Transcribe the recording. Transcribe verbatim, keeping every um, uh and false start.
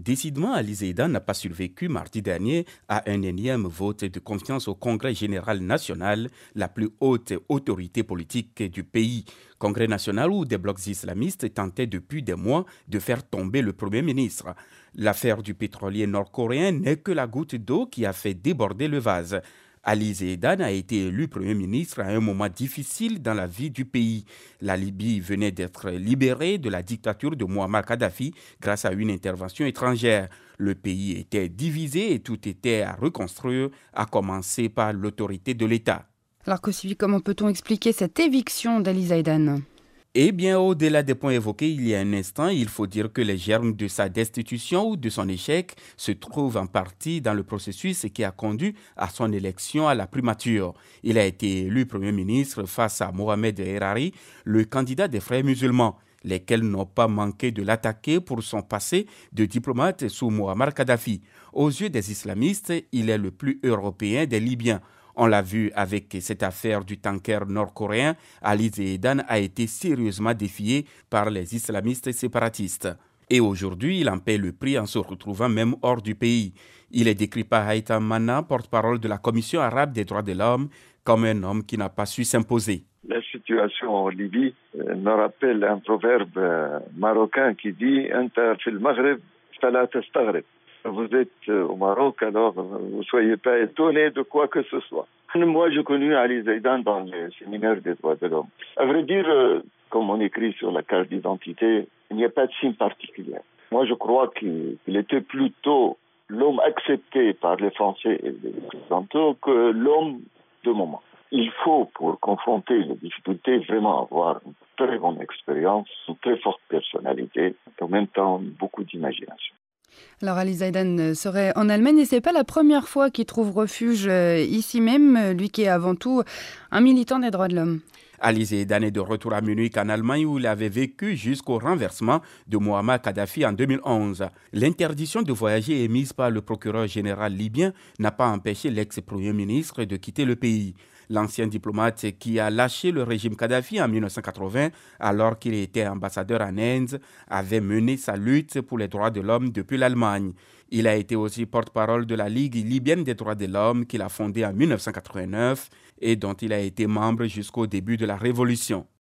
Décidément, Ali Zeidan n'a pas survécu mardi dernier à un énième vote de confiance au Congrès général national, la plus haute autorité politique du pays. Congrès national où des blocs islamistes tentaient depuis des mois de faire tomber le Premier ministre. L'affaire du pétrolier nord-coréen n'est que la goutte d'eau qui a fait déborder le vase. Ali Zeidan a été élu Premier ministre à un moment difficile dans la vie du pays. La Libye venait d'être libérée de la dictature de Muammar Kadhafi grâce à une intervention étrangère. Le pays était divisé et tout était à reconstruire, à commencer par l'autorité de l'État. Alors Kossi, comment peut-on expliquer cette éviction d'Ali Zeidan ? Eh bien, au-delà des points évoqués il y a un instant, il faut dire que les germes de sa destitution ou de son échec se trouvent en partie dans le processus qui a conduit à son élection à la primature. Il a été élu Premier ministre face à Mohamed Errari, le candidat des Frères musulmans, lesquels n'ont pas manqué de l'attaquer pour son passé de diplomate sous Muammar Kadhafi. Aux yeux des islamistes, il est le plus européen des Libyens. On l'a vu avec cette affaire du tanker nord-coréen, Ali Zeidan a été sérieusement défié par les islamistes séparatistes. Et aujourd'hui, il en paie le prix en se retrouvant même hors du pays. Il est décrit par Haïtam Mana, porte-parole de la Commission arabe des droits de l'homme, comme un homme qui n'a pas su s'imposer. La situation en Libye euh, me rappelle un proverbe euh, marocain qui dit « Anta fil Maghreb, fala tastaghrib ». Vous êtes au Maroc, alors vous ne soyez pas étonnés de quoi que ce soit. Moi, j'ai connu Ali Zeidan dans le séminaire des droits de l'homme. À vrai dire, comme on écrit sur la carte d'identité, il n'y a pas de signe particulier. Moi, je crois qu'il était plutôt l'homme accepté par les Français et les Occidentaux que l'homme de moment. Il faut, pour confronter les difficultés, vraiment avoir une très bonne expérience, une très forte personnalité, et en même temps beaucoup d'imagination. Alors Ali Zeidan serait en Allemagne et ce n'est pas la première fois qu'il trouve refuge ici même, lui qui est avant tout un militant des droits de l'homme. Ali Zeidan est de retour à Munich en Allemagne où il avait vécu jusqu'au renversement de Muammar Kadhafi en deux mille onze. L'interdiction de voyager émise par le procureur général libyen n'a pas empêché l'ex-premier ministre de quitter le pays. L'ancien diplomate qui a lâché le régime Kadhafi en dix-neuf cent quatre-vingts alors qu'il était ambassadeur en Inde avait mené sa lutte pour les droits de l'homme depuis l'Allemagne. Il a été aussi porte-parole de la Ligue libyenne des droits de l'homme qu'il a fondée en dix-neuf cent quatre-vingt-neuf et dont il a été membre jusqu'au début de la révolution.